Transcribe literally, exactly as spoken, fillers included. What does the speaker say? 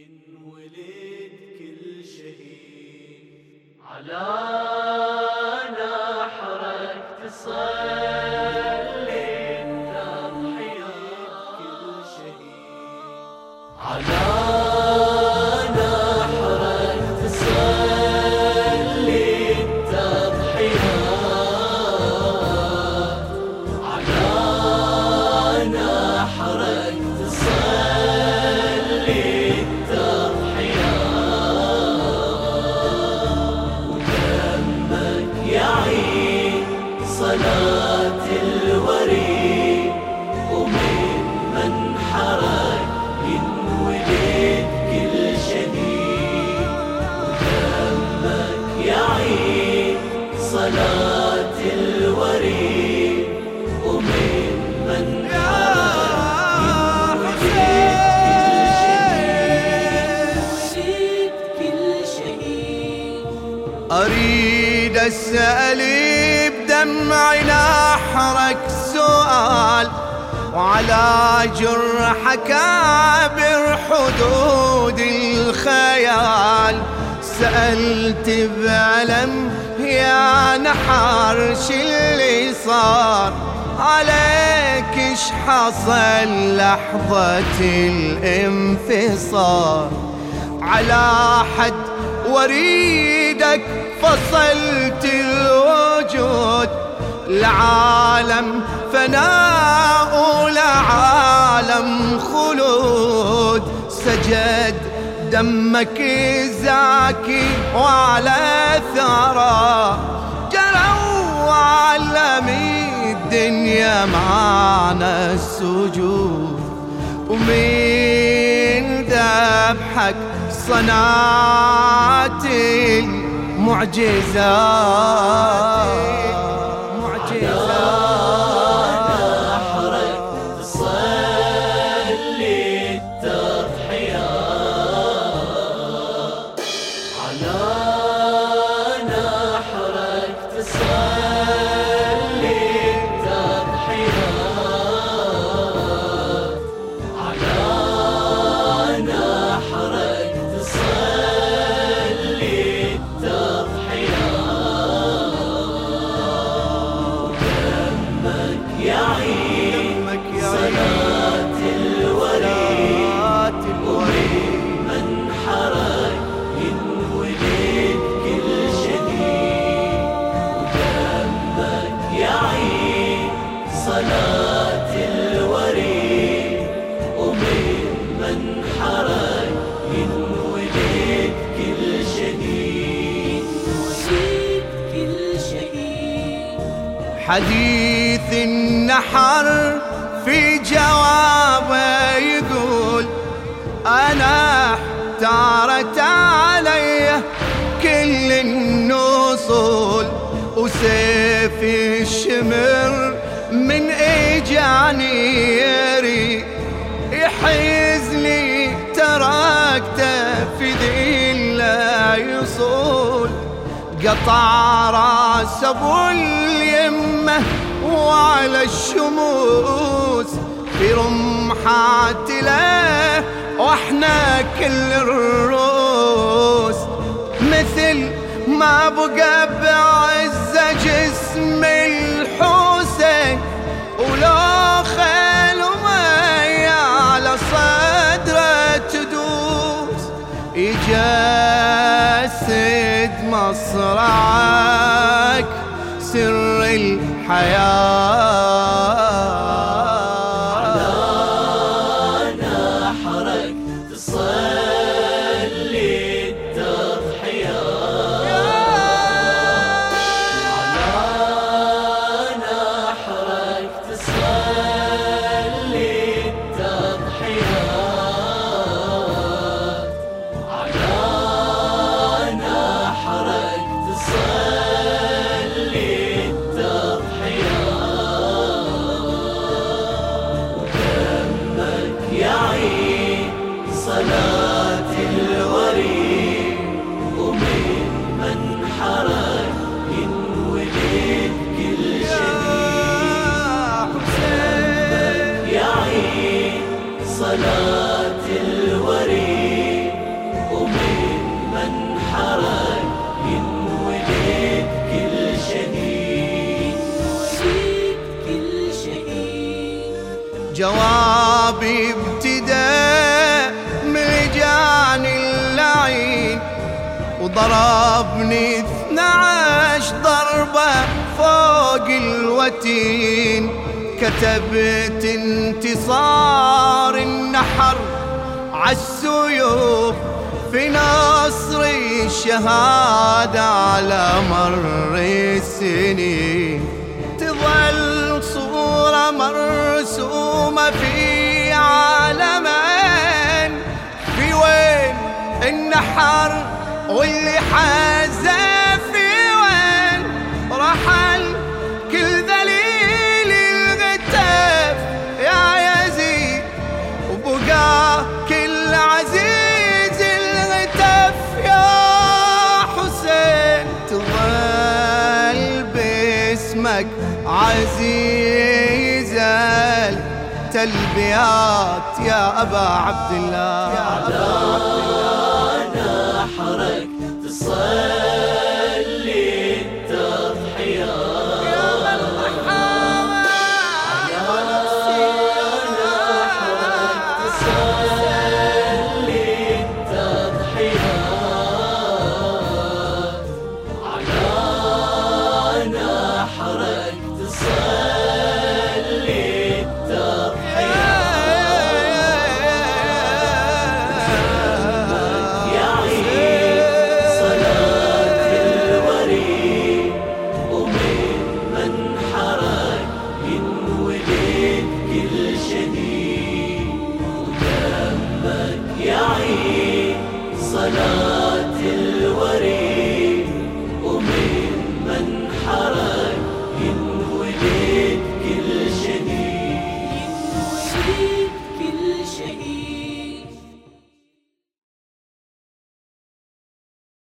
ينولد كل شهيد على نحرك تصلي التضحية كل شهيد على نحرك تصلي التضحية على نحرك تصلي التضحية ودمك يعيد صلاة الوريد ومن منحرك ينولد كل شهيد ودمك يعيد صلاة الوريد ومن منحرك ينولد كل شهيد أريد أسأل بدمع نحرك سؤال وعلى جرحك عبر حدود الخيال سألت بألم يا نحر شلي صار عليك اش حصل لحظة الانفصال على حد وريدك فصلت الوجود لعالم فناء لعالم خلود سجد دمك زاكي وعلى ثرى جروا علمي الدنيا معنا السجود ومن ذبحك صنعت المعجزات معجزات نحرك تصلي التضحية على نحرك تصلي التضحية على نحرك تصلي التضحية ودمك يعيد صلاة الوريد ومن منحرك ينولد كل شهيد ودمك يعيد صلاة الوريد ومن منحرك ينولد كل شهيد ينولد كل شهيد حديث النحر في جوابه يقول أنا احتارت علي كل النصول وسيف الشمر من اجاني يري يحيزني تركته في ذي لا يصول قطع راس ابو اليمه وعلى الشموس في رمحات له واحنا كل الروس مثل ما بقى بعزة جسم الحسين ولو خيل ومية على صدره تدوس يجسد مصرعك سر الحياة على نحرك تصلي التضحية على نحرك تصلي التضحية على نحرك تصلي التضحية ودمك يعيد صلاة الوريد ومن منحرك ينولد كل شهيد ودمك يعيد صلاة الوريد جوابي ابتدى من جاني اللعين، وضربني اثنى عشر ضربة فوق الوتين. كتبت انتصار النحر عالسيوف في نصر الشهادة على مر السنين. تظل صورة مرسومة في عالمين، في وين النحر واللي حازه في وين؟ رحل كل ذليل الغتاف يا يزيد، وبقى كل عزيز الغتاف يا حسين. تظل باسمك عزيزة تلبيات يا أبا عبد الله. على نحرك تصلي التضحيات، يا من رحمة على نحرك تصلي التضحيات، على نحرك تصلي التضحيات. يا عيد صلاة الوريد ومن من حرك ينولد كل شهيد، ودمك يا عيد صلاة الوريد ومن من حرك ينولد كل شهيد، ينولد كل شهيد.